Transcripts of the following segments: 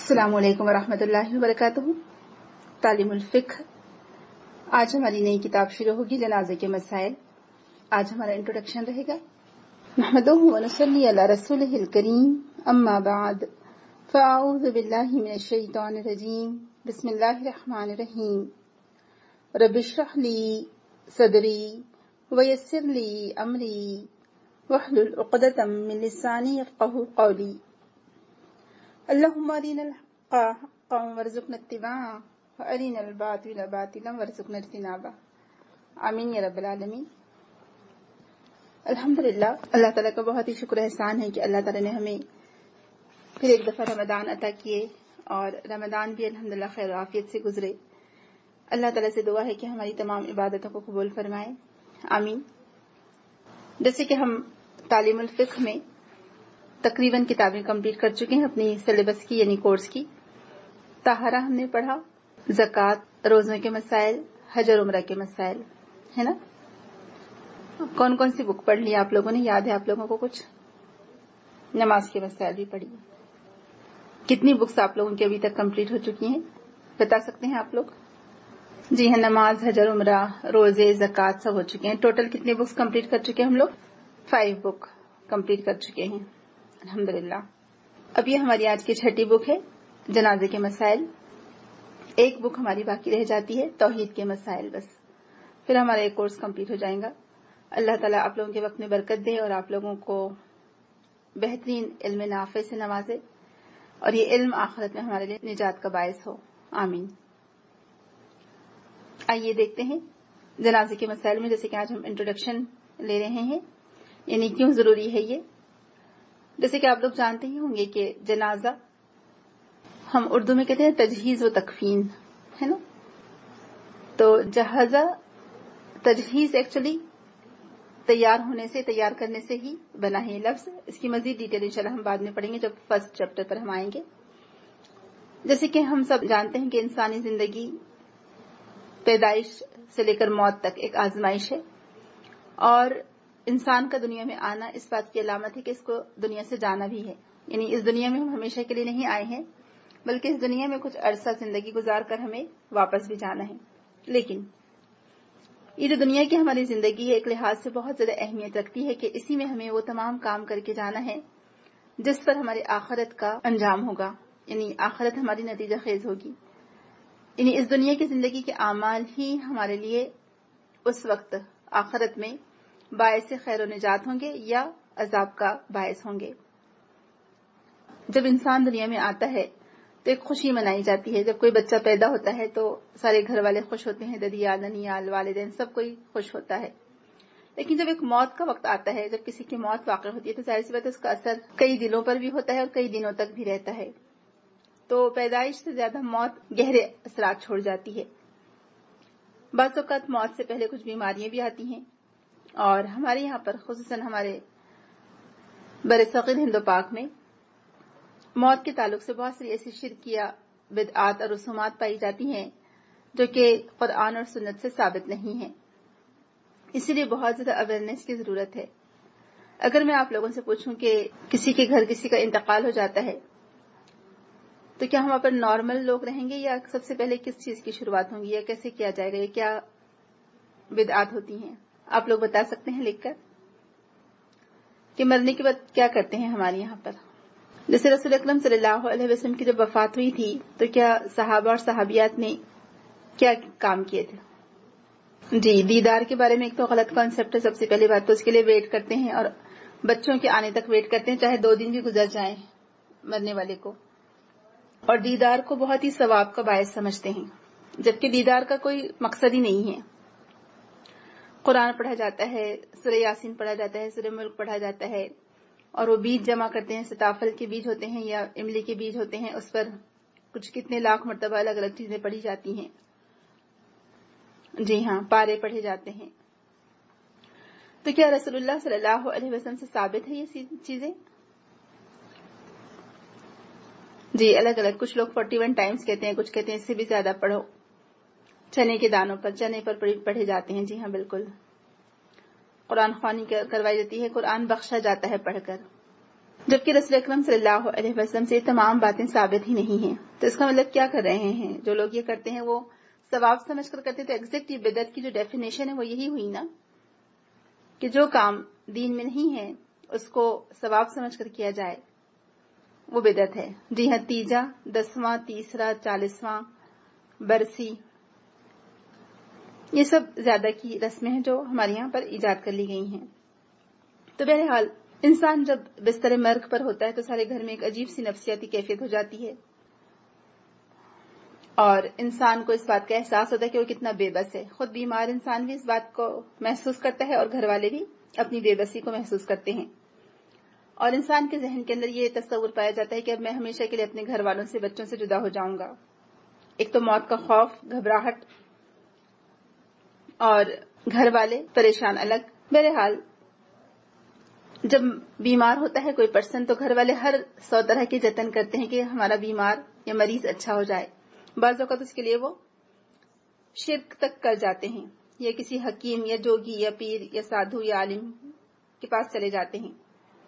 السلام علیکم ورحمۃ اللہ وبرکاتہ۔ تعلیم الفقہ، آج ہماری نئی کتاب شروع ہوگی، جنازے کے مسائل۔ آج ہمارا انٹروڈکشن رہے گا۔ نحمدہ ونصلی علی رسولہ الکریم، اما بعد فاعوذ باللہ من الشیطان الرجیم، بسم اللہ الرحمن الرحیم۔ رب اشرح لی صدری ویسر لی امری واحلل عقدۃ من لسانی یفقہوا قولی۔ اللہم ارنا الحق حقا وارزقنا اتباعہ وارنا الباطل باطلا وارزقنا اجتنابہ، آمین یا رب العالمین۔ الحمدللہ، اللہ تعالیٰ کا بہت ہی شکر احسان ہے کہ اللہ تعالیٰ نے ہمیں پھر ایک دفعہ رمضان عطا کیے، اور رمضان بھی الحمدللہ خیر و عافیت سے گزرے۔ اللہ تعالیٰ سے دعا ہے کہ ہماری تمام عبادتوں کو قبول فرمائے، آمین۔ جیسے کہ ہم تعلیم الفقہ میں تقریباً کتابیں کمپلیٹ کر چکے ہیں اپنی سلیبس کی، یعنی کورس کی۔ طہارہ ہم نے پڑھا، زکوٰۃ، روزوں کے مسائل، حج اور عمرہ کے مسائل، ہے نا؟ کون کون سی بک پڑھ لی آپ لوگوں نے؟ یاد ہے آپ لوگوں کو کچھ؟ نماز کے مسائل بھی پڑھی۔ کتنی بکس آپ لوگوں کی ابھی تک کمپلیٹ ہو چکی ہیں، بتا سکتے ہیں آپ لوگ؟ جی ہاں، نماز، حج اور عمرہ، روزے، زکوٰۃ سب ہو چکے ہیں۔ ٹوٹل کتنے بکس کمپلیٹ کر چکے ہیں ہم لوگ؟ 5 بک کمپلیٹ کر چکے ہیں الحمدللہ۔ اب یہ ہماری آج کی 6ٹھی بک ہے، جنازے کے مسائل۔ ایک بک ہماری باقی رہ جاتی ہے، توحید کے مسائل، بس پھر ہمارا ایک کورس کمپلیٹ ہو جائے گا۔ اللہ تعالیٰ آپ لوگوں کے وقت میں برکت دے اور آپ لوگوں کو بہترین علم نافع سے نوازے، اور یہ علم آخرت میں ہمارے لیے نجات کا باعث ہو، آمین۔ آئیے دیکھتے ہیں جنازے کے مسائل میں، جیسے کہ آج ہم انٹروڈکشن لے رہے ہیں، یعنی کیوں ضروری ہے یہ۔ جیسے کہ آپ لوگ جانتے ہی ہوں گے کہ جنازہ ہم اردو میں کہتے ہیں تجہیز و تکفین، ہے نا؟ تو جہازہ، تجہیز ایکچولی تیار ہونے سے، تیار کرنے سے ہی بنا ہے یہ لفظ۔ اس کی مزید ڈیٹیل انشاءاللہ ہم بعد میں پڑھیں گے جب فرسٹ چیپٹر پر ہم آئیں گے۔ جیسے کہ ہم سب جانتے ہیں کہ انسانی زندگی پیدائش سے لے کر موت تک ایک آزمائش ہے، اور انسان کا دنیا میں آنا اس بات کی علامت ہے کہ اس کو دنیا سے جانا بھی ہے۔ یعنی اس دنیا میں ہم ہمیشہ کے لیے نہیں آئے ہیں، بلکہ اس دنیا میں کچھ عرصہ زندگی گزار کر ہمیں واپس بھی جانا ہے۔ لیکن یہ جو دنیا کی ہماری زندگی ہے، ایک لحاظ سے بہت زیادہ اہمیت رکھتی ہے کہ اسی میں ہمیں وہ تمام کام کر کے جانا ہے جس پر ہماری آخرت کا انجام ہوگا، یعنی آخرت ہماری نتیجہ خیز ہوگی۔ یعنی اس دنیا کی زندگی کے اعمال ہی ہمارے لیے اس وقت آخرت میں باعث خیر و نجات ہوں گے یا عذاب کا باعث ہوں گے۔ جب انسان دنیا میں آتا ہے تو ایک خوشی منائی جاتی ہے۔ جب کوئی بچہ پیدا ہوتا ہے تو سارے گھر والے خوش ہوتے ہیں، ددیال، ننیال، والدین، سب کوئی خوش ہوتا ہے۔ لیکن جب ایک موت کا وقت آتا ہے، جب کسی کی موت واقع ہوتی ہے، تو ظاہر سی بات ہے اس کا اثر کئی دلوں پر بھی ہوتا ہے اور کئی دنوں تک بھی رہتا ہے۔ تو پیدائش سے زیادہ موت گہرے اثرات چھوڑ جاتی ہے۔ بعض اوقات موت سے پہلے کچھ بیماریاں بھی آتی ہیں، اور ہمارے یہاں پر خصوصاً ہمارے برصغیر ہند و پاک میں موت کے تعلق سے بہت سی ایسی شرکیہ بدعات اور رسومات پائی جاتی ہیں جو کہ قرآن اور سنت سے ثابت نہیں ہیں۔ اسی لیے بہت زیادہ اویئرنیس کی ضرورت ہے۔ اگر میں آپ لوگوں سے پوچھوں کہ کسی کے گھر کسی کا انتقال ہو جاتا ہے تو کیا ہم پر نارمل لوگ رہیں گے، یا سب سے پہلے کس چیز کی شروعات ہوں گی، یا کیسے کیا جائے گا، یا کیا بدعات ہوتی ہیں؟ آپ لوگ بتا سکتے ہیں لکھ کر کہ مرنے کے بعد کیا کرتے ہیں ہمارے یہاں پر؟ جیسے رسول اکرم صلی اللہ علیہ وسلم کی جب وفات ہوئی تھی تو کیا صحابہ اور صحابیات نے کیا کام کیے تھے؟ جی، دیدار کے بارے میں ایک تو غلط کانسیپٹ ہے۔ سب سے پہلی بات تو اس کے لیے ویٹ کرتے ہیں، اور بچوں کے آنے تک ویٹ کرتے ہیں، چاہے 2 دن بھی گزر جائیں مرنے والے کو، اور دیدار کو بہت ہی ثواب کا باعث سمجھتے ہیں، جبکہ دیدار کا کوئی مقصد ہی نہیں ہے۔ قرآن پڑھا جاتا ہے، سورہ یاسین پڑھا جاتا ہے، سورہ ملک پڑھا جاتا ہے، اور وہ بیج جمع کرتے ہیں، ستافل کے بیج ہوتے ہیں یا املی کے بیج ہوتے ہیں، اس پر کچھ کتنے لاکھ مرتبہ الگ الگ چیزیں پڑھی جاتی ہیں۔ جی ہاں، پارے پڑھے جاتے ہیں۔ تو کیا رسول اللہ صلی اللہ علیہ وسلم سے ثابت ہے یہ چیزیں؟ جی، الگ الگ، کچھ لوگ 41 ٹائمز کہتے ہیں، کچھ کہتے ہیں اس سے بھی زیادہ پڑھو۔ چنے کے دانوں پر، چنے پر پڑھے جاتے ہیں، جی ہاں بالکل۔ قرآن خوانی کروائی جاتی ہے، قرآن بخشا جاتا ہے پڑھ کر۔ جبکہ رسول اکرم صلی اللہ علیہ وسلم سے تمام باتیں ثابت ہی نہیں ہیں. تو اس کا مطلب کیا کر رہے ہیں جو لوگ یہ کرتے ہیں وہ ثواب سمجھ کر کرتے. تو ایگزیکٹ یہ بدعت کی جو ڈیفینیشن ہے وہ یہی ہوئی نا کہ جو کام دین میں نہیں ہے اس کو ثواب سمجھ کر کیا جائے وہ بدعت ہے. جی ہاں، تیجا، 10واں، تیسرا، 40واں، برسی، یہ سب زیادہ کی رسمیں ہیں جو ہمارے یہاں پر ایجاد کر لی گئی ہیں. تو بہرحال انسان جب بستر مرگ پر ہوتا ہے تو سارے گھر میں ایک عجیب سی نفسیاتی کیفیت ہو جاتی ہے اور انسان کو اس بات کا احساس ہوتا ہے کہ وہ کتنا بے بس ہے. خود بیمار انسان بھی اس بات کو محسوس کرتا ہے اور گھر والے بھی اپنی بے بسی کو محسوس کرتے ہیں. اور انسان کے ذہن کے اندر یہ تصور پایا جاتا ہے کہ اب میں ہمیشہ کے لیے اپنے گھر والوں سے، بچوں سے جدا ہو جاؤں گا. ایک تو موت کا خوف، گھبراہٹ، اور گھر والے پریشان الگ. بہرحال جب بیمار ہوتا ہے کوئی پرسن تو گھر والے ہر 100 طرح کے جتن کرتے ہیں کہ ہمارا بیمار یا مریض اچھا ہو جائے. بعض اوقات اس کے لیے وہ شرک تک کر جاتے ہیں یا کسی حکیم یا جوگی یا پیر یا سادھو یا عالم کے پاس چلے جاتے ہیں.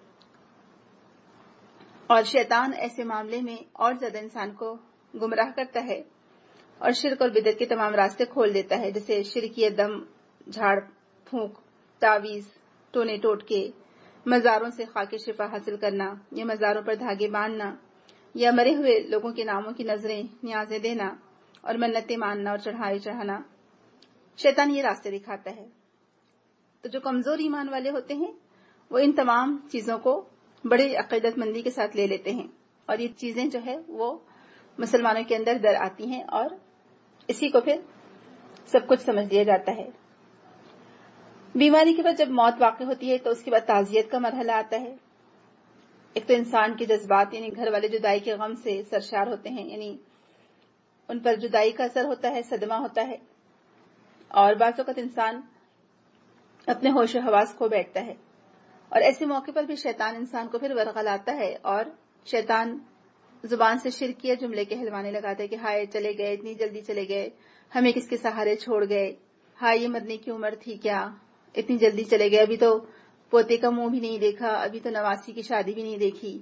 اور شیطان ایسے معاملے میں اور زیادہ انسان کو گمراہ کرتا ہے اور شرک اور بدعت کے تمام راستے کھول دیتا ہے، جیسے شرکیت، دم جھاڑ پھونک، تعویذ، ٹونے ٹوٹکے، مزاروں سے خاک شفا حاصل کرنا یا مزاروں پر دھاگے باندھنا یا مرے ہوئے لوگوں کے ناموں کی نظریں نیازیں دینا اور منتیں ماننا اور چڑھائی چڑھانا. شیطان یہ راستے دکھاتا ہے. تو جو کمزور ایمان والے ہوتے ہیں وہ ان تمام چیزوں کو بڑے عقیدت مندی کے ساتھ لے لیتے ہیں اور یہ چیزیں جو ہے وہ مسلمانوں کے اندر در آتی ہیں اور اسی کو پھر سب کچھ سمجھ لیا جاتا ہے. بیماری کے بعد جب موت واقع ہوتی ہے تو اس کے بعد تعزیت کا مرحلہ آتا ہے. ایک تو انسان کے جذبات یعنی گھر والے جدائی کے غم سے سرشار ہوتے ہیں، یعنی ان پر جدائی کا اثر ہوتا ہے، صدمہ ہوتا ہے، اور بعض اوقات انسان اپنے ہوش و حواس کھو بیٹھتا ہے. اور ایسے موقع پر بھی شیطان انسان کو پھر ورغلاتا ہے اور شیطان زبان سے شرکیہ جملے کہلوانے لگاتا ہے کہ ہائے چلے گئے، اتنی جلدی چلے گئے، ہمیں کس کے سہارے چھوڑ گئے، ہائے یہ مرنے کی عمر تھی کیا، اتنی جلدی چلے گئے، ابھی تو پوتے کا منہ بھی نہیں دیکھا، ابھی تو نواسی کی شادی بھی نہیں دیکھی.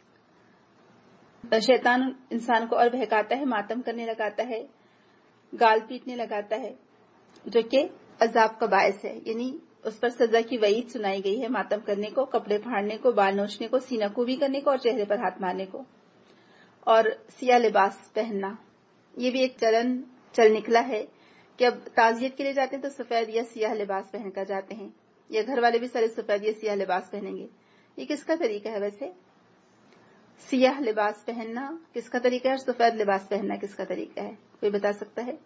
شیطان انسان کو اور بہکاتا ہے، ماتم کرنے لگاتا ہے، گال پیٹنے لگاتا ہے، جو کہ عذاب کا باعث ہے. یعنی اس پر سزا کی وعید سنائی گئی ہے ماتم کرنے کو، کپڑے پھاڑنے کو، بال نوچنے کو، سینہ کوبی کرنے کو اور چہرے پر ہاتھ مارنے کو. اور سیاہ لباس پہننا، یہ بھی ایک چل نکلا ہے کہ اب تعزیت کے لیے جاتے ہیں تو سفید یا سیاہ لباس پہن کر جاتے ہیں، یا گھر والے بھی سارے سفید یا سیاہ لباس پہنیں گے. یہ کس کا طریقہ ہے ویسے؟ سیاہ لباس پہننا کس کا طریقہ ہے اور سفید لباس پہننا کس کا طریقہ ہے؟ کوئی بتا سکتا ہے؟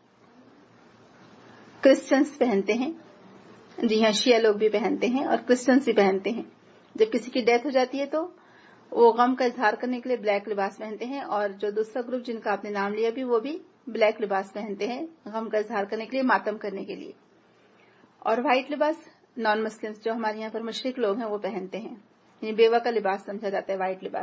کرسچنس پہنتے ہیں، جی ہاں، شیعہ لوگ بھی پہنتے ہیں اور کرسچنس بھی پہنتے ہیں. جب کسی کی ڈیتھ ہو جاتی ہے تو وہ غم کا اظہار کرنے کے لیے بلیک لباس پہنتے ہیں، اور جو دوسرا گروپ جن کا آپ نے نام لیا بھی وہ بھی بلیک لباس پہنتے ہیں غم کا اظہار کرنے کے لیے، ماتم کرنے کے لیے. اور وائٹ لباس نان مسلمز جو ہمارے یہاں پر مشرق لوگ ہیں وہ پہنتے ہیں، یعنی بیوہ کا لباس سمجھا جاتا ہے وائٹ لباس.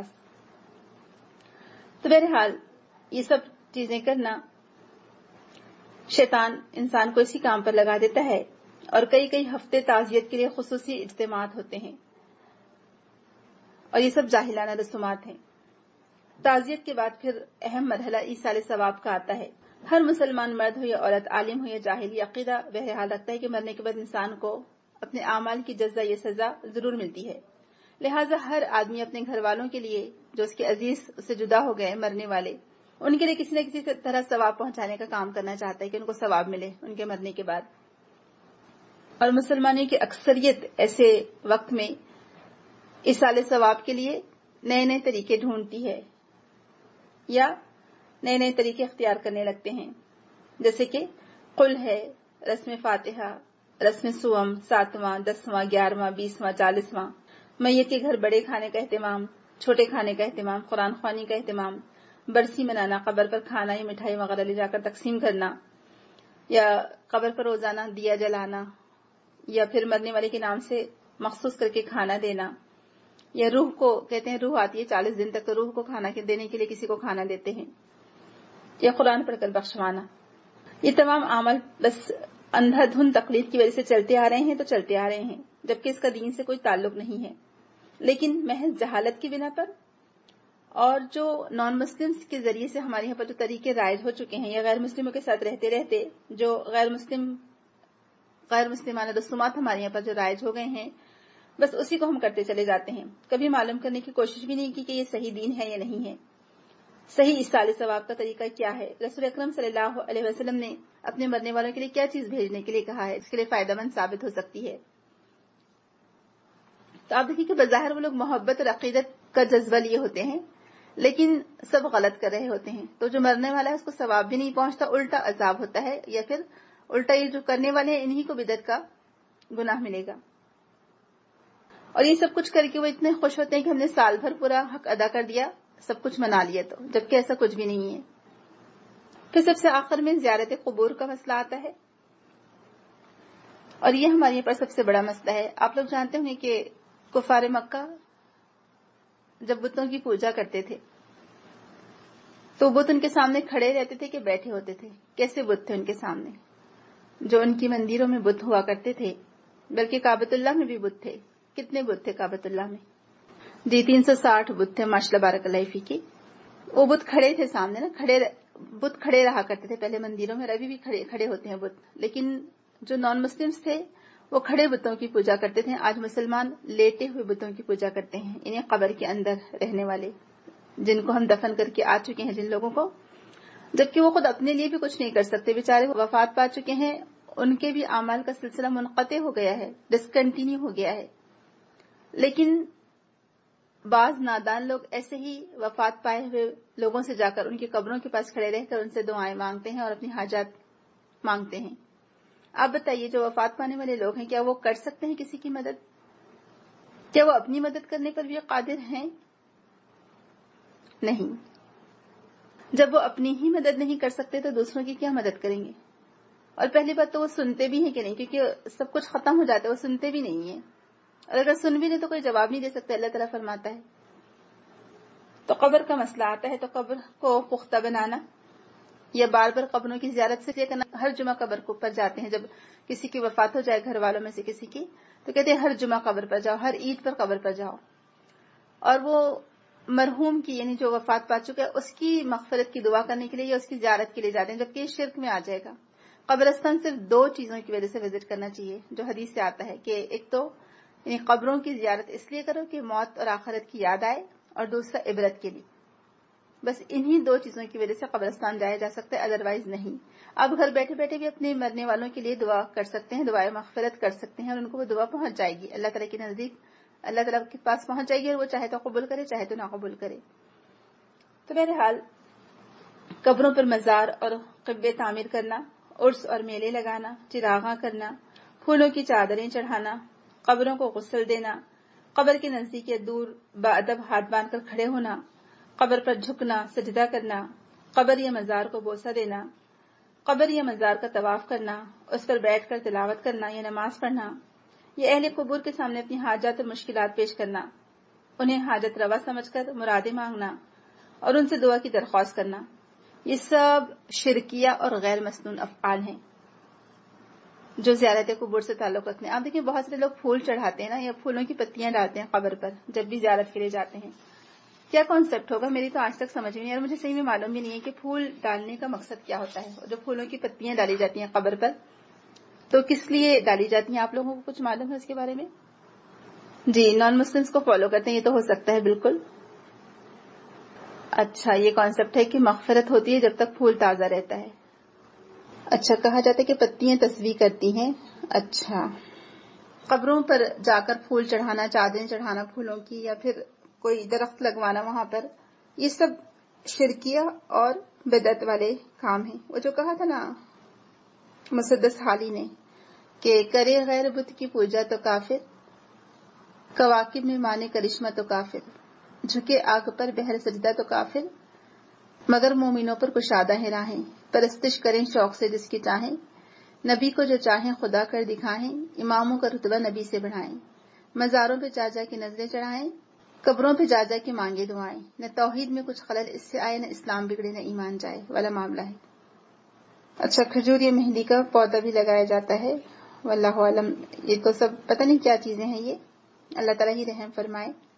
تو بہرحال یہ سب چیزیں کرنا شیطان انسان کو اسی کام پر لگا دیتا ہے، اور کئی ہفتے تعزیت کے لیے خصوصی اجتماعات ہوتے ہیں اور یہ سب جاہلانہ رسومات ہیں. تعزیت کے بعد پھر اہم مرحلہ ایصال ثواب کا آتا ہے. ہر مسلمان مرد ہو یا عورت، عالم ہو یا جاہل، یہ عقیدہ بہرحال رکھتا ہے کہ مرنے کے بعد انسان کو اپنے اعمال کی جزا یا سزا ضرور ملتی ہے. لہٰذا ہر آدمی اپنے گھر والوں کے لیے جو اس کے عزیز اس سے جدا ہو گئے مرنے والے، ان کے لیے کسی نہ کسی طرح ثواب پہنچانے کا کام کرنا چاہتا ہے کہ ان کو ثواب ملے ان کے مرنے کے بعد. اور مسلمانوں کی اکثریت ایسے وقت میں ایصال ثواب کے لیے نئے نئے طریقے ڈھونڈتی ہے یا نئے نئے طریقے اختیار کرنے لگتے ہیں، جیسے کہ قل ہے، رسم فاتحہ، رسم سوم، 7واں، 10واں، 11واں، 20واں، 40واں، میت کے گھر بڑے کھانے کا اہتمام، چھوٹے کھانے کا اہتمام، قرآن خوانی کا اہتمام، برسی منانا، قبر پر کھانا یا مٹھائی وغیرہ لے جا کر تقسیم کرنا، یا قبر پر روزانہ دیا جلانا، یا پھر مرنے والے کے نام سے مخصوص کر کے کھانا دینا، یا روح کو کہتے ہیں روح آتی ہے 40 دن تک تو روح کو کھانا دینے کے لیے کسی کو کھانا دیتے ہیں، یا قرآن پڑھ کر بخشوانا. یہ تمام عمل بس اندھا دھند تقلید کی وجہ سے چلتے آ رہے ہیں تو چلتے آ رہے ہیں، جبکہ اس کا دین سے کوئی تعلق نہیں ہے. لیکن محض جہالت کی بنا پر اور جو نان مسلمز کے ذریعے سے ہمارے یہاں پر جو طریقے رائج ہو چکے ہیں یا غیر مسلموں کے ساتھ رہتے رہتے جو غیر مسلمانہ رسومات ہمارے یہاں پر جو رائج ہو گئے ہیں، بس اسی کو ہم کرتے چلے جاتے ہیں، کبھی معلوم کرنے کی کوشش بھی نہیں کی کہ یہ صحیح دین ہے یا نہیں ہے، صحیح ایصال ثواب کا طریقہ کیا ہے، رسول اکرم صلی اللہ علیہ وسلم نے اپنے مرنے والوں کے لیے کیا چیز بھیجنے کے لیے کہا ہے، اس کے لیے فائدہ مند ثابت ہو سکتی ہے۔ تو آپ دیکھیے کہ بظاہر وہ لوگ محبت اور عقیدت کا جذبہ لیے ہوتے ہیں، لیکن سب غلط کر رہے ہوتے ہیں، تو جو مرنے والا ہے اس کو ثواب بھی نہیں پہنچتا، الٹا عذاب ہوتا ہے، یا پھر الٹا یہ جو کرنے والے ہیں انہی کو بدعت کا گناہ ملے گا۔ اور یہ سب کچھ کر کے وہ اتنے خوش ہوتے ہیں کہ ہم نے سال بھر پورا حق ادا کر دیا، سب کچھ منا لیا، تو جبکہ ایسا کچھ بھی نہیں ہے۔ پھر سب سے آخر میں زیارت قبور کا مسئلہ آتا ہے، اور یہ ہمارے یہاں پر سب سے بڑا مسئلہ ہے۔ آپ لوگ جانتے ہوں گے کہ کفار مکہ جب بتوں کی پوجا کرتے تھے تو بت ان کے سامنے کھڑے رہتے تھے کہ بیٹھے ہوتے تھے؟ کیسے بت تھے ان کے سامنے؟ جو ان کی مندروں میں بت ہوا کرتے تھے، بلکہ کعبۃ اللہ میں بھی بت تھے۔ کتنے بت تھے کعبۃ اللہ میں؟ جی 360 بت تھے، ماشاءاللہ بارک اللہ فیکی۔ وہ بت کھڑے تھے سامنے نا، بت کھڑے رہا کرتے تھے پہلے مندروں میں، اور ابھی بھی کھڑے ہوتے ہیں بت، لیکن جو نان مسلمز تھے وہ کھڑے بتوں کی پوجا کرتے تھے۔ آج مسلمان لیٹے ہوئے بتوں کی پوجا کرتے ہیں، انہیں قبر کے اندر رہنے والے جن کو ہم دفن کر کے آ چکے ہیں، جن لوگوں کو، جبکہ وہ خود اپنے لیے بھی کچھ نہیں کر سکتے، بیچارے وفات پا چکے ہیں، ان کے بھی اعمال کا سلسلہ منقطع ہو گیا ہے، ڈسکنٹینیو ہو گیا ہے، لیکن بعض نادان لوگ ایسے ہی وفات پائے ہوئے لوگوں سے جا کر ان کی قبروں کے پاس کھڑے رہ کر ان سے دعائیں مانگتے ہیں اور اپنی حاجات مانگتے ہیں۔ آپ بتائیے جو وفات پانے والے لوگ ہیں کیا وہ کر سکتے ہیں کسی کی مدد؟ کیا وہ اپنی مدد کرنے پر بھی قادر ہیں؟ نہیں۔ جب وہ اپنی ہی مدد نہیں کر سکتے تو دوسروں کی کیا مدد کریں گے؟ اور پہلی بات تو وہ سنتے بھی ہیں کہ نہیں، کیونکہ سب کچھ ختم ہو جاتا ہے، وہ سنتے بھی نہیں ہیں، اور اگر سن بھی لیں تو کوئی جواب نہیں دے سکتے۔ اللہ تعالیٰ فرماتا ہے تو قبر کا مسئلہ آتا ہے، تو قبر کو پختہ بنانا یا بار بار قبروں کی زیارت سے کرنا۔ ہر جمعہ قبر کو پر جاتے ہیں، جب کسی کی وفات ہو جائے گھر والوں میں سے کسی کی، تو کہتے ہیں ہر جمعہ قبر پر جاؤ، ہر عید پر قبر پر جاؤ، اور وہ مرحوم کی یعنی جو وفات پا چکا ہے اس کی مغفرت کی دعا کرنے کے لیے یا اس کی زیارت کے لیے جاتے ہیں، جبکہ یہ شرک میں آ جائے گا۔ قبرستان صرف 2 چیزوں کی وجہ سے وزٹ کرنا چاہیے، جو حدیث سے آتا ہے، کہ ایک تو یعنی قبروں کی زیارت اس لیے کرو کہ موت اور آخرت کی یاد آئے، اور دوسرا عبرت کے لیے۔ بس انہی 2 چیزوں کی وجہ سے قبرستان جایا جا سکتا ہے، ادروائز نہیں۔ آپ گھر بیٹھے بیٹھے بھی اپنے مرنے والوں کے لیے دعا کر سکتے ہیں، دعائے مغفرت کر سکتے ہیں، اور ان کو وہ دعا پہنچ جائے گی، اللہ تعالیٰ کے نزدیک، اللہ تعالیٰ کے پاس پہنچ جائے گی، اور وہ چاہے تو قبول کرے چاہے تو نہ قبول کرے۔ تو بہرحال قبروں پر مزار اور قبے تعمیر کرنا، عرس اور میلے لگانا، چراغاں کرنا، پھولوں کی چادریں چڑھانا، قبروں کو غسل دینا، قبر کے نزدیک یا دور باادب ہاتھ باندھ کر کھڑے ہونا، قبر پر جھکنا، سجدہ کرنا، قبر یا مزار کو بوسہ دینا، قبر یا مزار کا طواف کرنا، اس پر بیٹھ کر تلاوت کرنا یا نماز پڑھنا، یا اہل قبور کے سامنے اپنی حاجات اور مشکلات پیش کرنا، انہیں حاجت روا سمجھ کر مرادیں مانگنا اور ان سے دعا کی درخواست کرنا، یہ سب شرکیہ اور غیر مسنون افعال ہیں جو زیارت قبور سے تعلق رکھتے ہیں۔ آپ دیکھیں بہت سے لوگ پھول چڑھاتے ہیں نا، یا پھولوں کی پتیاں ڈالتے ہیں قبر پر جب بھی زیارت کے لیے جاتے ہیں۔ کیا کانسیپٹ ہوگا؟ میری تو آج تک سمجھ میں نہیں، اور مجھے صحیح میں معلوم بھی نہیں ہے کہ پھول ڈالنے کا مقصد کیا ہوتا ہے۔ جو پھولوں کی پتیاں ڈالی جاتی ہیں قبر پر تو کس لیے ڈالی جاتی ہیں؟ آپ لوگوں کو کچھ معلوم ہے اس کے بارے میں؟ جی نان مسلمس کو فالو کرتے ہیں، یہ تو ہو سکتا ہے بالکل۔ اچھا یہ کانسیپٹ ہے کہ مغفرت ہوتی ہے جب تک پھول تازہ رہتا ہے۔ اچھا کہا جاتا ہے کہ پتیاں تسبیح کرتی ہیں۔ اچھا قبروں پر جا کر پھول چڑھانا، چادریں چڑھانا پھولوں کی، یا پھر کوئی درخت لگوانا وہاں پر، یہ سب شرکیہ اور بدعت والے کام ہیں۔ وہ جو کہا تھا نا مسدس حالی نے کہ کرے غیر بت کی پوجا تو کافر، کواکب میں مانے کرشمہ تو کافر، جھکے آگ پر بہر سجدہ تو کافر، مگر مومنوں پر کشادہ ہے راہیں، پرستش کریں شوق سے جس کی چاہیں، نبی کو جو چاہیں خدا کر دکھائیں، اماموں کا رتبہ نبی سے بڑھائیں، مزاروں پہ جا جا کے نظریں چڑھائیں، قبروں پہ جا جا کے مانگے دعائیں، نہ توحید میں کچھ خلل اس سے آئے، نہ اسلام بگڑے نہ ایمان جائے والا معاملہ ہے۔ اچھا کھجور یا مہندی کا پودا بھی لگایا جاتا ہے، واللہ عالم، یہ تو سب پتہ نہیں کیا چیزیں ہیں یہ، اللہ تعالیٰ ہی رحم فرمائے۔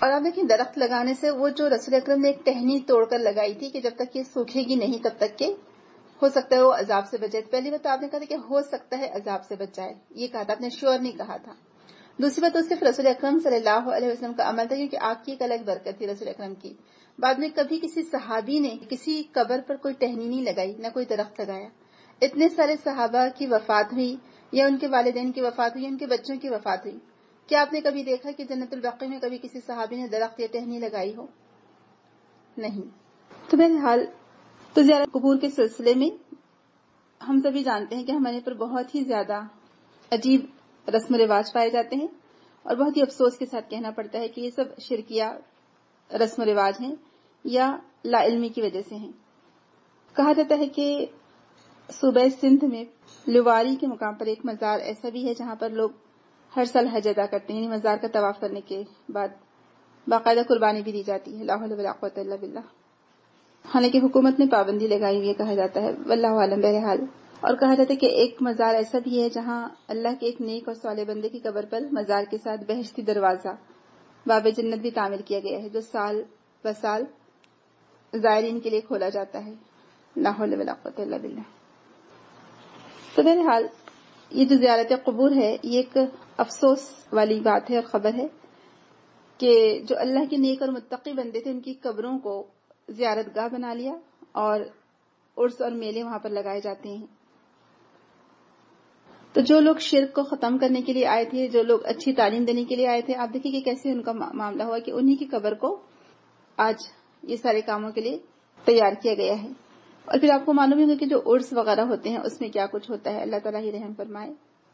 اور آپ دیکھیں درخت لگانے سے وہ جو رسول اکرم نے ایک ٹہنی توڑ کر لگائی تھی کہ جب تک یہ سوکھے گی نہیں تب تک کہ ہو سکتا ہے وہ عذاب سے بچ جائے. پہلی بات تو آپ نے کہا تھا کہ ہو سکتا ہے عذاب سے بچ جائے، یہ کہا تھا، آپ نے شیور نہیں کہا تھا. دوسری بات تو صرف رسول اکرم صلی اللہ علیہ وسلم کا عمل تھا، کیونکہ آگ کی ایک الگ برکت تھی رسول اکرم کی. بعد میں کبھی کسی صحابی نے کسی قبر پر کوئی ٹہنی نہیں لگائی، نہ کوئی درخت لگایا. اتنے سارے صحابہ کی وفات ہوئی یا ان کے والدین کی وفات ہوئی یا ان کے بچوں کی وفات ہوئی، کیا آپ نے کبھی دیکھا کہ جنت البقیع میں کبھی کسی صحابی نے درخت یا ٹہنی لگائی ہو؟ نہیں. تو بہرحال تو زیارت قبور کے سلسلے میں ہم سبھی جانتے ہیں کہ ہمارے پر بہت ہی زیادہ عجیب رسم و رواج پائے جاتے ہیں، اور بہت ہی افسوس کے ساتھ کہنا پڑتا ہے کہ یہ سب شرکیہ رسم و رواج ہیں یا لا علمی کی وجہ سے ہیں. کہا جاتا ہے کہ صوبہ سندھ میں لواری کے مقام پر ایک مزار ایسا بھی ہے جہاں پر لوگ ہر سال حج ادا کرتے ہیں، یعنی مزار کا طواف کرنے کے بعد باقاعدہ قربانی بھی دی جاتی ہے. لا حول ولا قوت الا باللہ. حالانکہ حکومت نے پابندی لگائی ہوئی ہے کہا جاتا ہے، واللہ عالم. بہرحال اور کہا جاتا ہے کہ ایک مزار ایسا بھی ہے جہاں اللہ کے ایک نیک اور صالح بندے کی قبر پر مزار کے ساتھ بہشتی دروازہ باب جنت بھی تعمیر کیا گیا ہے، جو سال بسال زائرین کے لیے کھولا جاتا ہے. لا حول ولا قوت الا باللہ. تو بہرحال یہ جو زیارت قبور ہے یہ ایک افسوس والی بات ہے اور خبر ہے کہ جو اللہ کے نیک اور متقی بندے تھے ان کی قبروں کو زیارت گاہ بنا لیا اور عرس اور میلے وہاں پر لگائے جاتے ہیں. تو جو لوگ شرک کو ختم کرنے کے لیے آئے تھے، جو لوگ اچھی تعلیم دینے کے لیے آئے تھے، آپ دیکھیں کہ کیسے ان کا معاملہ ہوا کہ انہی کی قبر کو آج یہ سارے کاموں کے لیے تیار کیا گیا ہے. اور پھر آپ کو معلوم ہوگا کہ جو عرس وغیرہ ہوتے ہیں اس میں کیا کچھ ہوتا ہے. اللہ تعالیٰ ہی رحم فرمائے.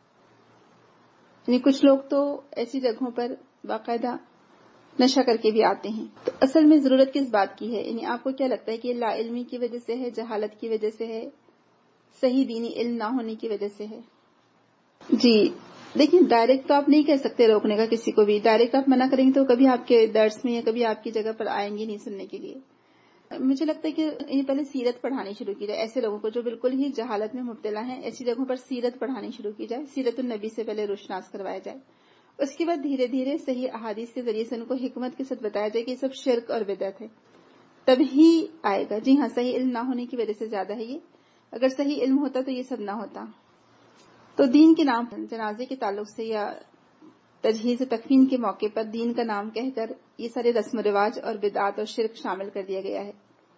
یعنی کچھ لوگ تو ایسی جگہوں پر باقاعدہ نشہ کر کے بھی آتے ہیں. تو اصل میں ضرورت کس بات کی ہے؟ یعنی آپ کو کیا لگتا ہے کہ لا علمی کی وجہ سے ہے، جہالت کی وجہ سے ہے، صحیح دینی علم نہ ہونے کی وجہ سے ہے؟ جی دیکھیں، ڈائریکٹ تو آپ نہیں کہہ سکتے روکنے کا کسی کو بھی. ڈائریکٹ آپ منع کریں گے تو کبھی آپ کے درس میں یا کبھی آپ کی جگہ پر آئیں گے نہیں سننے کے لیے. مجھے لگتا ہے کہ پہلے سیرت پڑھانی شروع کی جائے. ایسے لوگوں کو جو بالکل ہی جہالت میں مبتلا ہیں، ایسی جگہوں پر سیرت پڑھانی شروع کی جائے. سیرت النبی سے پہلے روشناس کروایا جائے. اس کے بعد دھیرے دھیرے صحیح احادیث کے ذریعے سے ان کو حکمت کے ساتھ بتایا جائے کہ یہ سب شرک اور بدعت ہے. تب ہی آئے گا. جی ہاں، صحیح علم نہ ہونے کی وجہ سے زیادہ ہے یہ. اگر صحیح علم ہوتا تو یہ سب نہ ہوتا. تو دین کے نام جنازے کے تعلق سے یا تجہیز تکفین کے موقع پر دین کا نام کہہ کر یہ سارے رسم و رواج اور بدعات اور شرک شامل کر دیا گیا ہے.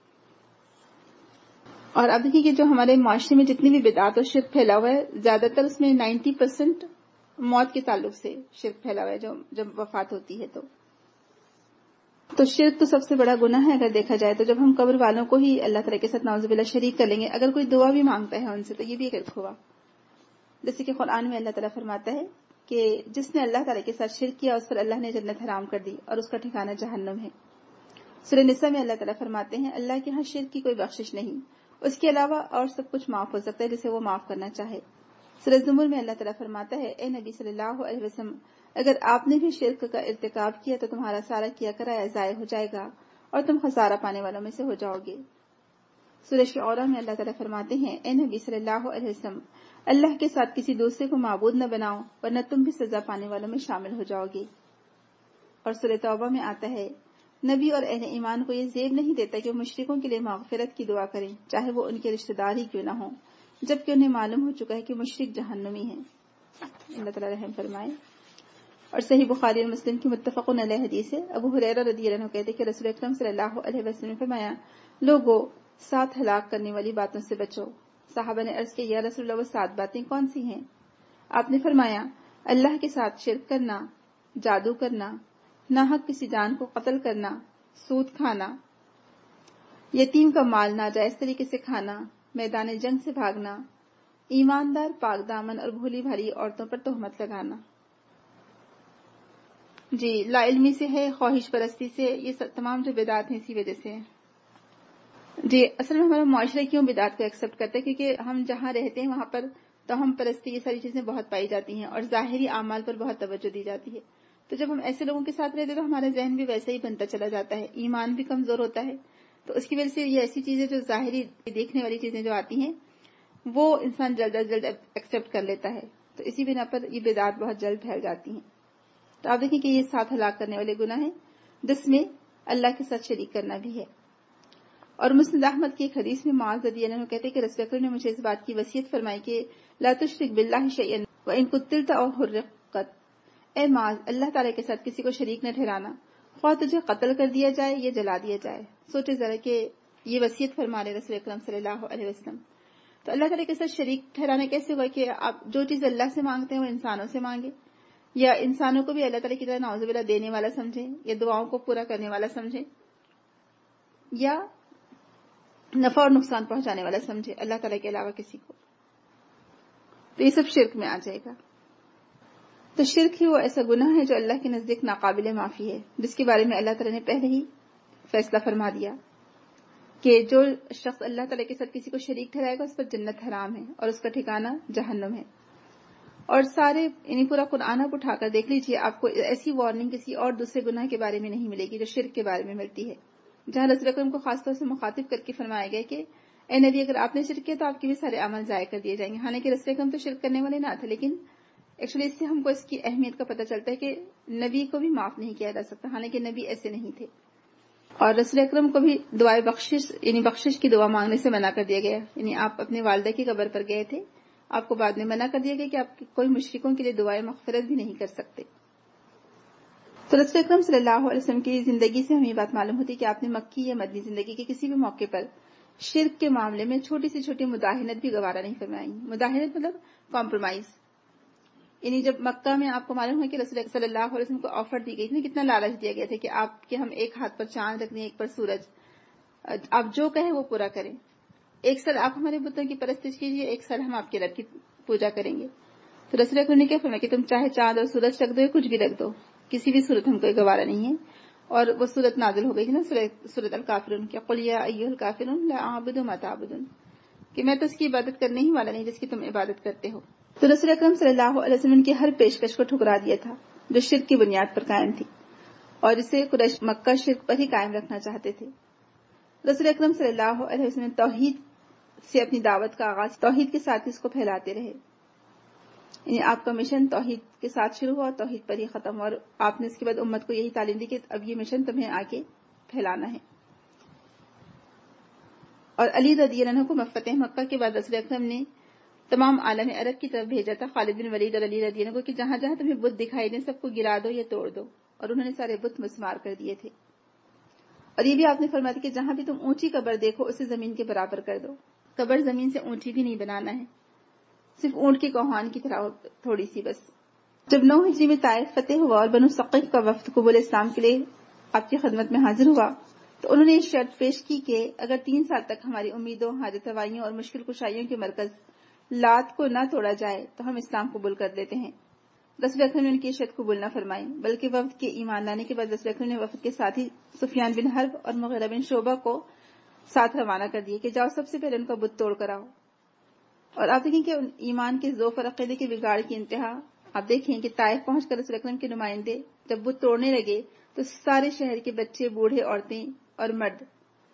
اور اب دیکھیے کہ جو ہمارے معاشرے میں جتنی بھی بدعات اور شرک پھیلا ہوا ہے، زیادہ تر اس میں 90% موت کے تعلق سے شرک پھیلا ہوا ہے. جب وفات ہوتی ہے تو شرک تو سب سے بڑا گناہ ہے اگر دیکھا جائے تو. جب ہم قبر والوں کو ہی اللہ تعالیٰ کے ساتھ نعوذ باللہ شریک کر لیں گے، اگر کوئی دعا بھی مانگتا ہے ان سے تو یہ بھی ایک ہوا. جیسے کہ قرآن میں اللہ تعالیٰ فرماتا ہے کہ جس نے اللہ تعالیٰ کے ساتھ شرک کیا اس پر اللہ نے جنت حرام کر دی اور اس کا ٹھکانہ جہنم ہے. سورہ نساء میں اللہ تعالیٰ فرماتے ہیں اللہ کے ہاں شرک کی کوئی بخشش نہیں، اس کے علاوہ اور سب کچھ معاف ہو سکتا ہے جسے وہ معاف کرنا چاہے. سورہ زمر میں اللہ تعالیٰ فرماتا ہے اے نبی صلی اللہ علیہ وسلم، اگر آپ نے بھی شرک کا ارتکاب کیا تو تمہارا سارا کیا کرایا ضائع ہو جائے گا اور تم خسارہ پانے والوں میں سے ہو جاؤ گے. سورہ شعراء میں اللہ تعالیٰ فرماتے ہیں اے نبی صلی اللہ علیہ وسلم، اللہ کے ساتھ کسی دوسرے کو معبود نہ بناؤ ورنہ تم بھی سزا پانے والوں میں شامل ہو جاؤ گے. اور سورہ توبہ میں آتا ہے نبی اور اہل ایمان کو یہ زیب نہیں دیتا کہ وہ مشرکوں کے لیے مغفرت کی دعا کریں چاہے وہ ان کے رشتہ دار ہی کیوں نہ ہوں، جبکہ انہیں معلوم ہو چکا ہے کہ مشرک جہنمی ہیں. اللہ تعالیٰ رحم فرمائے. اور صحیح بخاری اور مسلم کی متفقن علیہ حدیث ہے، ابو ہریرہ رضی اللہ عنہ کہتے کہ رسول اکرم صلی اللہ علیہ وسلم نے فرمایا لوگوں 7 ہلاک کرنے والی باتوں سے بچو. صحابہ نے عرض کیا یا رسول اللہ وہ 7 باتیں کون سی ہیں؟ آپ نے فرمایا اللہ کے ساتھ شرک کرنا، جادو کرنا، ناحق کسی جان کو قتل کرنا، سود کھانا، یتیم کا مال ناجائز طریقے سے کھانا، میدان جنگ سے بھاگنا، ایماندار پاک دامن اور بھولی بھالی عورتوں پر تہمت لگانا. جی لا علمی سے ہے، خواہش پرستی سے، یہ تمام جو بدعات ہیں اسی وجہ سے ہیں. جی اصل میں ہمارا معاشرہ کیوں بدعات کو ایکسپٹ کرتا ہے؟ کیونکہ ہم جہاں رہتے ہیں وہاں پر توہم پرستی یہ ساری چیزیں بہت پائی جاتی ہیں اور ظاہری اعمال پر بہت توجہ دی جاتی ہے. تو جب ہم ایسے لوگوں کے ساتھ رہتے ہیں تو ہمارا ذہن بھی ویسا ہی بنتا چلا جاتا ہے، ایمان بھی کمزور ہوتا ہے. تو اس کی وجہ سے یہ ایسی چیزیں جو ظاہری دیکھنے والی چیزیں جو آتی ہیں وہ انسان جلد از جلد ایکسپٹ کر لیتا ہے. تو اسی بنا پر یہ بدعات بہت جلد پھیل جاتی ہیں. تو آپ دیکھیں کہ یہ 7 ہلاک کرنے والے گناہ ہیں. جس میں اللہ کے ساتھ شریک کرنا بھی ہے۔ اور مسند احمد کی ایک حدیث میں معاذ رضی اللہ عنہ کہتے ہیں کہ رسول اکرم نے مجھے اس بات کی وصیت فرمائی کہ لا تشرک باللہ شیئا وان قتلت او حرقت، اے معاذ اللہ تعالیٰ کے ساتھ کسی کو شریک نہ ٹھہرانا، خواہ تجھے قتل کر دیا جائے یا جلا دیا جائے۔ سوچے ذرا کہ یہ وصیت فرما رہے رسول اکرم صلی اللہ علیہ وسلم۔ تو اللہ تعالیٰ کے ساتھ شریک ٹھہرانا کیسے ہوا کہ آپ جو چیز اللہ سے مانگتے ہیں وہ انسانوں سے مانگے، یا انسانوں کو بھی اللہ تعالیٰ کی طرح نعوذ باللہ دینے والا سمجھیں، یا دعاؤں کو پورا کرنے والا سمجھیں، یا نفع اور نقصان پہنچانے والا سمجھے اللہ تعالیٰ کے علاوہ کسی کو، تو یہ سب شرک میں آ جائے گا۔ تو شرک ہی وہ ایسا گناہ ہے جو اللہ کے نزدیک ناقابل معافی ہے، جس کے بارے میں اللہ تعالیٰ نے پہلے ہی فیصلہ فرما دیا کہ جو شخص اللہ تعالیٰ کے ساتھ کسی کو شریک ٹھہرائے گا اس پر جنت حرام ہے اور اس کا ٹھکانہ جہنم ہے۔ اور سارے یعنی پورا قرآن آپ اٹھا کر دیکھ لیجئے، آپ کو ایسی وارننگ کسی اور دوسرے گناہ کے بارے میں نہیں ملے گی جو شرک کے بارے میں ملتی ہے، جہاں رسول اکرم کو خاص طور سے مخاطب کر کے فرمایا گیا کہ اے نبی اگر آپ نے شرک کیا تو آپ کے بھی سارے عمل ضائع کر دیے جائیں گے۔ حالانکہ رسول اکرم تو شرک کرنے والے نہ تھے، لیکن ایکچولی اس سے ہم کو اس کی اہمیت کا پتہ چلتا ہے کہ نبی کو بھی معاف نہیں کیا جا سکتا، حالانکہ نبی ایسے نہیں تھے۔ اور رسول اکرم کو بھی دعائے بخشش یعنی بخشش کی دعا مانگنے سے منع کر دیا گیا، یعنی آپ اپنے والدہ کی قبر پر گئے تھے، آپ کو بعد میں منع کر دیا گیا کہ آپ کوئی مشرکوں کے لیے دعائے مغفرت بھی نہیں کر سکتے۔ تو رسول اکرم صلی اللہ علیہ وسلم کی زندگی سے ہمیں یہ بات معلوم ہوتی ہے کہ آپ نے مکی یا مدنی زندگی کے کسی بھی موقع پر شرک کے معاملے میں چھوٹی سے چھوٹی مداہنت بھی گوارا نہیں فرمائی۔ مداہنت مطلب کمپرومائز، یعنی جب مکہ میں آپ کو معلوم ہے کہ رسول صلی اللہ علیہ وسلم کو آفر دی گئی تھی، کتنا لالچ دیا گیا تھا کہ آپ کے ہم ایک ہاتھ پر چاند رکھ دیں، ایک پر سورج، آپ جو کہیں وہ پورا کریں، ایک سال آپ ہمارے بتوں کی پرستش کیجیے، ایک سال ہم آپ کے رب کی پوجا کریں گے۔ تو رسول اکرم نے کیا فرمایا کہ تم چاہے چاند اور سورج رکھ دو یا کچھ بھی رکھ دو، کسی بھی صورت ہم کو گوارا نہیں ہے۔ اور وہ صورت نازل ہو گئی تھی نا سورۃ الکافرون، کہ قل یا ایھا الکافرون لا اعبد ما تعبدون، کہ میں تو اس کی عبادت کرنے ہی والا نہیں جس کی تم عبادت کرتے ہو۔ تو رسول اکرم صلی اللہ علیہ وسلم کی ہر پیشکش کو ٹھکرا دیا تھا جو شرک کی بنیاد پر قائم تھی، اور اسے قریش مکہ شرک پر ہی قائم رکھنا چاہتے تھے۔ رسول اکرم صلی اللہ علیہ وسلم توحید سے اپنی دعوت کا آغاز، توحید کے ساتھ اس کو پھیلاتے رہے، یعنی آپ کا مشن توحید کے ساتھ شروع ہوا اور توحید پر ہی ختم، اور آپ نے اس کے بعد امت کو یہی تعلیم دی کہ اب یہ مشن تمہیں آگے پھیلانا ہے۔ اور علی رضی اللہ عنہ کو فتح مکہ کے بعد رسول اکرم نے تمام عالم عرب کی طرف بھیجا تھا خالد بن ولید اور علی رضی اللہ عنہ کو کہ جہاں جہاں تمہیں بت دکھائی دیں سب کو گرا دو یا توڑ دو، اور انہوں نے سارے بت مسمار کر دیے تھے۔ اور یہ بھی آپ نے فرمایا تھا کہ جہاں بھی تم اونچی قبر دیکھو اسے زمین کے برابر کر دو، قبر زمین سے اونچی بھی نہیں بنانا ہے، صرف اونٹ کے کوہان کی طرح تھوڑی سی بس۔ جب 9 ہجری میں طائف فتح ہوا اور بنو ثقیف کا وفد قبول اسلام کے لیے آپ کی خدمت میں حاضر ہوا تو انہوں نے یہ شرط پیش کی کہ اگر 3 سال تک ہماری امیدوں، حاجت روائیوں اور مشکل کشائیوں کے مرکز لات کو نہ توڑا جائے تو ہم اسلام قبول کر لیتے ہیں۔ رسول اکرم نے ان کی شرط قبول نہ فرمائی، بلکہ وفد کے ایمان لانے کے بعد رسول اکرم نے وفد کے ساتھی سفیان بن حرب اور مغیرہ بن شعبہ کو ساتھ روانہ کر دیے کہ جاؤ سب سے پہلے ان کا بت توڑ کر آؤ۔ اور آپ دیکھیں کہ ایمان کے ذوف اور عقیدے کے بگاڑ کی انتہا آپ دیکھیں کہ طائف پہنچ کر رسول اکرم کے نمائندے جب بت توڑنے لگے تو سارے شہر کے بچے، بوڑھے، عورتیں اور مرد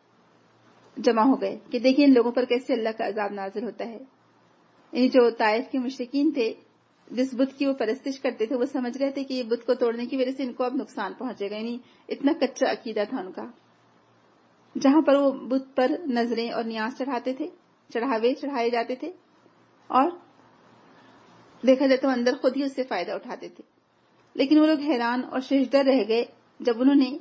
جمع ہو گئے کہ دیکھیں ان لوگوں پر کیسے اللہ کا عذاب نازل ہوتا ہے۔ یعنی جو طائف کے مشرکین تھے جس بت کی وہ پرستش کرتے تھے وہ سمجھ رہے تھے کہ یہ بت کو توڑنے کی وجہ سے ان کو اب نقصان پہنچے گا، یعنی اتنا کچا عقیدہ تھا ان کا۔ جہاں پر وہ بت پر نظریں اور نیاز چڑھاتے تھے، چڑھائے جاتے تھے، اور دیکھا جائے تو اندر خود ہی اس سے فائدہ اٹھاتے تھے، لیکن وہ لوگ حیران اور ششدر رہ گئے جب انہوں نے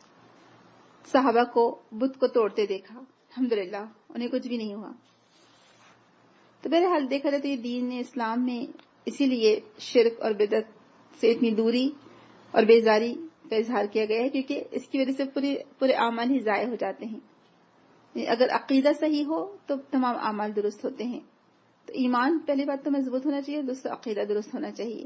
صحابہ کو بت کو توڑتے دیکھا۔ الحمدللہ انہیں کچھ بھی نہیں ہوا۔ تو بہرحال دیکھا جائے تو یہ دین اسلام میں اسی لیے شرک اور بدعت سے اتنی دوری اور بیزاری کا اظہار کیا گیا ہے، کیونکہ اس کی وجہ سے پورے اعمال ہی ضائع ہو جاتے ہیں۔ اگر عقیدہ صحیح ہو تو تمام اعمال درست ہوتے ہیں۔ تو ایمان پہلی بات تو مضبوط ہونا چاہیے، دوسرا عقیدہ درست ہونا چاہیے۔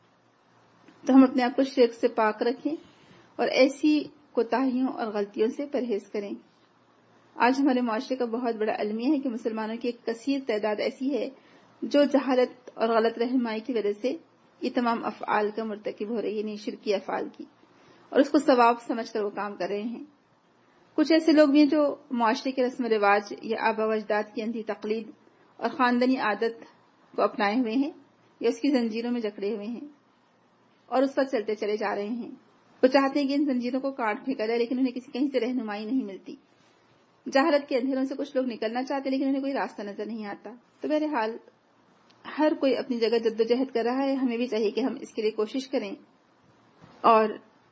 تو ہم اپنے آپ کو شرک سے پاک رکھیں اور ایسی کوتاہیوں اور غلطیوں سے پرہیز کریں۔ آج ہمارے معاشرے کا بہت بڑا المیہ ہے کہ مسلمانوں کی ایک کثیر تعداد ایسی ہے جو جہالت اور غلط رہنمائی کی وجہ سے یہ تمام افعال کا مرتکب ہو رہی ہے، یعنی شرکی افعال کی، اور اس کو ثواب سمجھ کر وہ کام کر رہے ہیں۔ کچھ ایسے لوگ بھی ہیں جو معاشرے کے رسم و رواج یا آبا و اجداد کی اندھی تقلید اور خاندانی عادت کو اپنائے ہوئے ہیں یا اس کی زنجیروں میں جکڑے ہوئے ہیں اور اس پر چلتے چلے جا رہے ہیں۔ وہ چاہتے ہیں کہ ان زنجیروں کو کاٹ پھینکا جائے، لیکن انہیں کہیں سے رہنمائی نہیں ملتی۔ جہالت کے اندھیروں سے کچھ لوگ نکلنا چاہتے لیکن انہیں کوئی راستہ نظر نہیں آتا۔ تو بہرحال ہر کوئی اپنی جگہ جدوجہد کر رہا ہے، ہمیں بھی چاہیے کہ ہم اس کے لیے کوشش کریں اور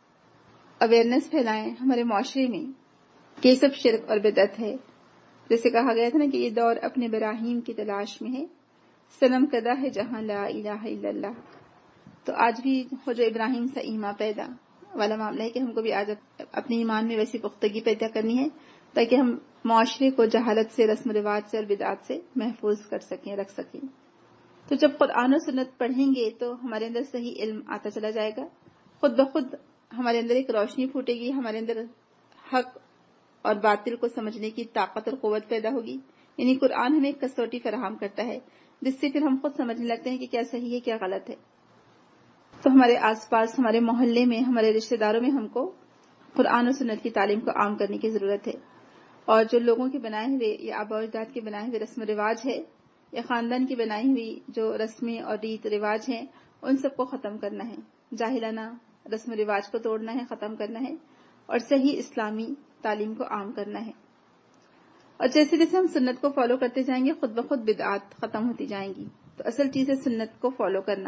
اویئرنیس پھیلائیں ہمارے معاشرے میں کہ یہ سب شرک اور بدعت ہے۔ جیسے کہا گیا تھا نا کہ یہ دور اپنے براہیم کی تلاش میں ہے، صنم کدا ہے جہاں لا الہ الا اللہ۔ تو آج بھی ہو جو ابراہیم سے ایمان پیدا والا معاملہ ہے کہ ہم کو بھی آج اپنے ایمان میں ویسی پختگی پیدا کرنی ہے تاکہ ہم معاشرے کو جہالت سے، رسم و رواج سے اور بدعات سے محفوظ کر سکیں، رکھ سکیں۔ تو جب قرآن و سنت پڑھیں گے تو ہمارے اندر صحیح علم آتا چلا جائے گا، خود بخود ہمارے اندر ایک روشنی پھوٹے گی، ہمارے اندر حق اور باطل کو سمجھنے کی طاقت اور قوت پیدا ہوگی۔ یعنی قرآن ہمیں ایک کسوٹی فراہم کرتا ہے جس سے پھر ہم خود سمجھنے لگتے ہیں کہ کیا صحیح ہے کیا غلط ہے۔ تو ہمارے آس پاس، ہمارے محلے میں، ہمارے رشتہ داروں میں ہم کو قرآن و سنت کی تعلیم کو عام کرنے کی ضرورت ہے، اور جو لوگوں کے بنائے ہوئے یا آباء و اجداد کے بنائے ہوئے رسم و رواج ہے یا خاندان کی بنائی ہوئی جو رسمیں اور ریت رواج ہیں ان سب کو ختم کرنا ہے، جاہلانہ رسم و رواج کو توڑنا ہے، ختم کرنا ہے اور صحیح اسلامی تعلیم کو عام کرنا ہے۔ اور جیسے جیسے ہم سنت کو فالو کرتے جائیں گے خود بخود بدعات ختم ہوتی جائیں گی۔ تو اصل چیز ہے سنت کو فالو کرنا۔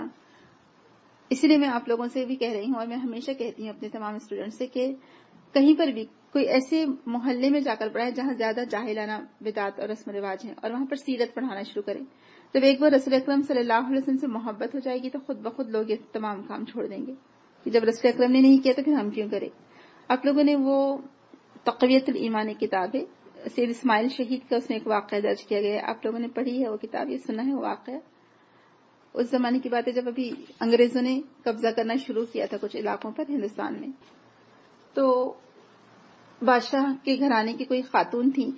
اسی لیے میں آپ لوگوں سے بھی کہہ رہی ہوں اور میں ہمیشہ کہتی ہوں اپنے تمام اسٹوڈنٹ سے کہ کہیں پر بھی کوئی ایسے محلے میں جا کر پڑھائے جہاں زیادہ جاہلانہ بدعات اور رسم و رواج ہیں، اور وہاں پر سیرت پڑھانا شروع کریں۔ جب ایک بار رسول اکرم صلی اللہ علیہ وسلم سے محبت ہو جائے گی تو خود بخود لوگ یہ تمام کام چھوڑ دیں گے کہ جب رسول اکرم نے نہیں کیا تو پھر ہم کیوں کریں۔ آپ لوگوں نے وہ تقویت الایمان کتاب ہے، سید اسماعیل شہید کا اس میں ایک واقعہ درج کیا گیا ہے، آپ لوگوں نے پڑھی ہے وہ کتاب، یہ سنا ہے وہ واقعہ؟ اس زمانے کی بات ہے جب ابھی انگریزوں نے قبضہ کرنا شروع کیا تھا کچھ علاقوں پر ہندوستان میں۔ تو بادشاہ کے گھرانے کی کوئی خاتون تھی،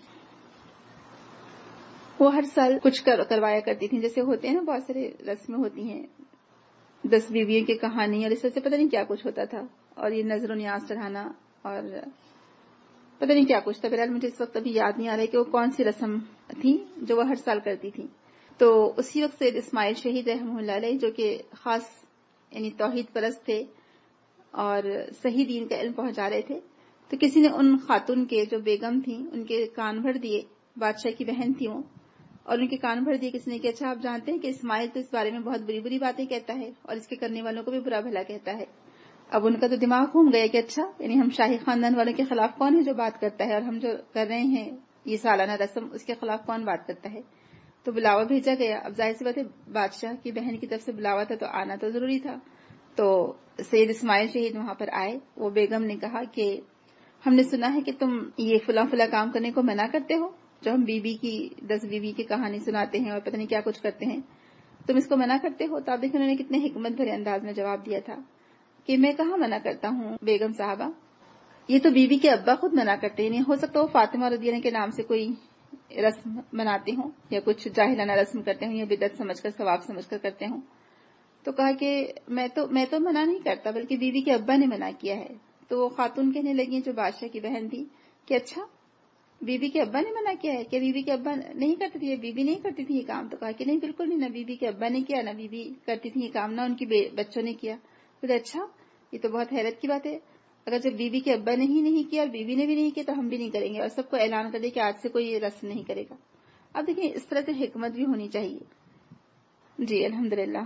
وہ ہر سال کچھ کروایا کرتی تھیں، جیسے ہوتے ہیں نا بہت سارے رسمیں ہوتی ہیں، 10 بیویوں کی کہانی اور اس سے پتہ نہیں کیا کچھ ہوتا تھا، اور یہ نظر و نیاز چڑھانا اور پتہ نہیں کیا کچھ تھا۔ بہرحال مجھے اس وقت ابھی یاد نہیں آ رہا ہے کہ وہ کون سی رسم تھی جو وہ ہر سال کرتی تھی۔ تو اسی وقت سید اسماعیل شہید رحمہ اللہ علیہ جو کہ خاص یعنی توحید پرست تھے اور صحیح دین کا علم پہنچا رہے تھے، تو کسی نے ان خاتون کے جو بیگم تھیں ان کے کان بھر دیے، بادشاہ کی بہن تھی وہ، اور ان کے کان بھر دیے کسی نے کہ اچھا آپ جانتے ہیں کہ اسماعیل تو اس بارے میں بہت بری بری باتیں کہتا ہے اور اس کے کرنے والوں کو بھی برا بھلا کہتا ہے۔ اب ان کا تو دماغ گھوم گیا کہ اچھا یعنی ہم شاہی خاندان والوں کے خلاف کون ہے جو بات کرتا ہے، اور ہم جو کر رہے ہیں یہ سالانہ رسم اس کے خلاف کون بات کرتا ہے۔ تو بلاوا بھیجا گیا۔ اب ظاہر سی بات ہے بادشاہ کی بہن کی طرف سے بلاوا تھا تو آنا تو ضروری تھا۔ تو سید اسماعیل شہید وہاں پر آئے۔ وہ بیگم نے کہا کہ ہم نے سنا ہے کہ تم یہ فلاں فلاں کام کرنے کو منع کرتے ہو، جو ہم 10 بیوی کی کہانی سناتے ہیں اور پتہ نہیں کیا کچھ کرتے ہیں، تم اس کو منع کرتے ہو۔ تو آپ دیکھیں انہوں نے کتنے حکمت بھرے انداز میں جواب دیا تھا کہ میں کہاں منع کرتا ہوں بیگم صاحبہ، یہ تو بیوی کے ابا خود منع کرتے ہیں، نہیں ہو سکتا وہ فاطمہ رضی اللہ کے نام سے کوئی رسم مناتے ہوں یا کچھ جاہلانہ رسم کرتے ہوں یا بدعت سمجھ کر ثواب سمجھ کر کرتے ہوں۔ تو کہا کہ میں تو منع نہیں کرتا بلکہ بیوی کے ابا نے منع کیا ہے۔ تو وہ خاتون کہنے لگی جو بادشاہ کی بہن تھی کہ اچھا بیوی کے ابا نے منع کیا ہے، کیا بیوی کے ابا نہیں کرتی تھی، بیوی نہیں کرتی تھی یہ کام؟ تو کہا کہ نہیں بالکل نہیں، نہ بیوی کے ابا نے کیا نہ بیوی کرتی تھی یہ کام، نہ ان کی بچوں نے کیا۔ تو اچھا یہ تو بہت حیرت کی بات ہے، اگر جب بیوی کے ابا نے ہی نہیں کیا اور بیوی نے بھی نہیں کیا تو ہم بھی نہیں کریں گے، اور سب کو اعلان کر دے کہ آج سے کوئی یہ رسم نہیں کرے گا۔ اب دیکھیں اس طرح سے حکمت بھی ہونی چاہیے۔ جی الحمدللہ۔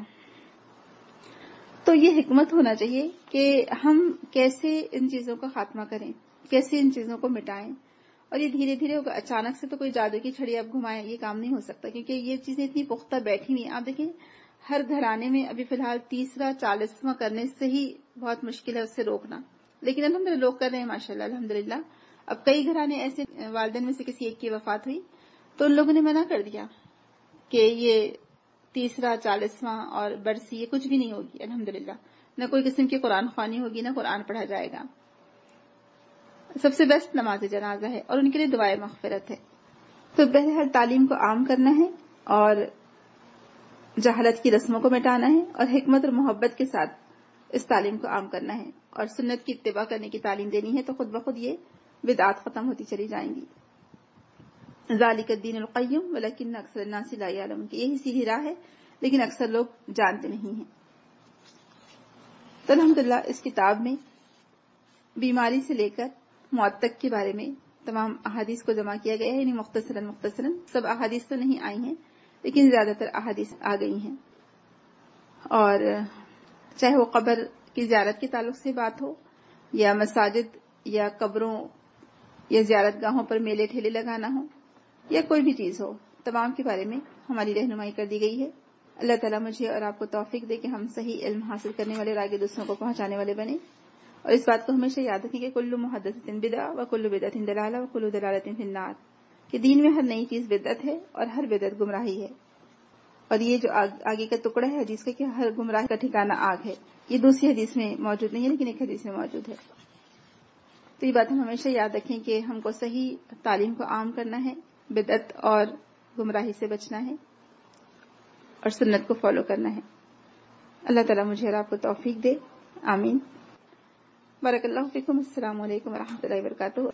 تو یہ حکمت ہونا چاہیے کہ ہم کیسے ان چیزوں کا خاتمہ کریں، کیسے ان چیزوں کو مٹائیں، اور یہ دھیرے دھیرے ہوگا۔ اچانک سے تو کوئی جادو کی چھڑی اب گھمائے یہ کام نہیں ہو سکتا، کیونکہ یہ چیزیں اتنی پختہ بیٹھی ہوئی ہیں۔ آپ دیکھیں ہر گھرانے میں ابھی فی الحال 30واں 40واں کرنے سے ہی بہت مشکل ہے اس سے روکنا، لیکن الحمدللہ لوگ کر رہے ہیں ماشاءاللہ الحمدللہ۔ اب کئی گھرانے ایسے والدین میں سے کسی ایک کی وفات ہوئی تو ان لوگوں نے منع کر دیا کہ یہ 30واں 40واں اور برسی یہ کچھ بھی نہیں ہوگی الحمدللہ، نہ کوئی قسم کی قرآن خوانی ہوگی نہ قرآن پڑھا جائے گا۔ سب سے بیسٹ نماز جنازہ ہے اور ان کے لیے دعائے مغفرت ہے۔ تو بہرحال تعلیم کو عام کرنا ہے اور جہالت کی رسموں کو مٹانا ہے اور حکمت اور محبت کے ساتھ اس تعلیم کو عام کرنا ہے اور سنت کی اتباع کرنے کی تعلیم دینی ہے، تو خود بخود یہ بدعات ختم ہوتی چلی جائیں گی۔ ذالک الدین القیم ولکن اکثر الناس لا یعلمون، کہ یہی سیدھی راہ ہے لیکن اکثر لوگ جانتے نہیں ہیں۔ تو الحمدللہ اس کتاب میں بیماری سے لے کر موت تک کے بارے میں تمام احادیث کو جمع کیا گیا ہے، یعنی مختصراً سب احادیث تو نہیں آئی ہیں لیکن زیادہ تر احادیث آ گئی ہیں. اور چاہے وہ قبر کی زیارت کے تعلق سے بات ہو یا مساجد یا قبروں یا زیارت گاہوں پر میلے ٹھیلے لگانا ہو یا کوئی بھی چیز ہو، تمام کے بارے میں ہماری رہنمائی کر دی گئی ہے. اللہ تعالیٰ مجھے اور آپ کو توفیق دے کہ ہم صحیح علم حاصل کرنے والے اور آگے دوسروں کو پہنچانے والے بنے. اور اس بات کو ہمیشہ یاد رکھیں کہ کل محدثۃ بدعہ وکل بدعۃ ضلالہ وکل ضلالۃ فی النار، کہ دین میں ہر نئی چیز بدعت ہے اور ہر بدعت گمراہی ہے. اور یہ جو آگے کا ٹکڑا ہے حدیث کا کہ ہر گمراہ کا ٹھکانہ آگ ہے، یہ دوسری حدیث میں موجود نہیں ہے لیکن ایک حدیث میں موجود ہے. تو یہ بات ہم ہمیشہ یاد رکھیں کہ ہم کو صحیح تعلیم کو عام کرنا ہے، بدعت اور گمراہی سے بچنا ہے اور سنت کو فالو کرنا ہے. اللہ تعالیٰ مجھے اور آپ کو توفیق دے. آمین. بارک اللہ فیکم. السلام علیکم ورحمۃ اللہ وبرکاتہ.